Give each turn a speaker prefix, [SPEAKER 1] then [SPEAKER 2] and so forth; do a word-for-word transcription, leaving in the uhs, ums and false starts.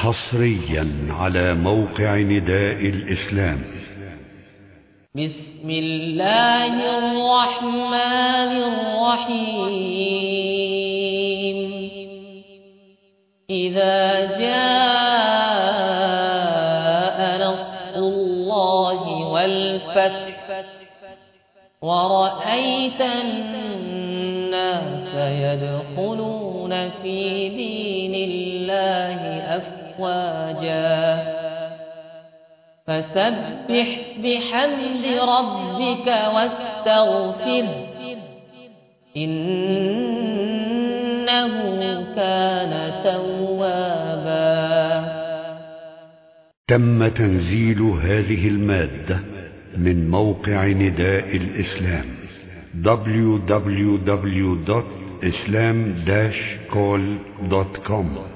[SPEAKER 1] حصريا على موقع نداء الإسلام.
[SPEAKER 2] بسم الله الرحمن الرحيم. إذا جاء نصر الله والفتح ورأيت الناس يدخلون في دين الله أفواجا فسبح بحمد ربك واستغفره إنه كان توابا.
[SPEAKER 1] تم تنزيل هذه المادة من موقع نداء الإسلام دبليو دبليو دبليو دوت islam dash call دوت كوم.